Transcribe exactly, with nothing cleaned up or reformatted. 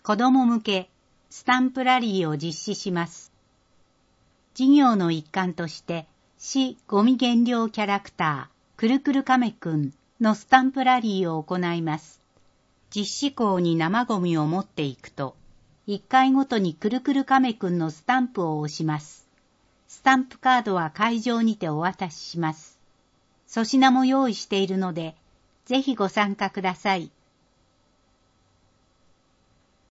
子供向けスタンプラリーを実施します。事業の一環として市ゴミ減量キャラクターくるくる亀くんのスタンプラリーを行います。実施校に生ゴミを持っていくと、いっかいごとにくるくる亀くんのスタンプを押します。スタンプカードは会場にてお渡しします。粗品も用意しているので、ぜひご参加ください。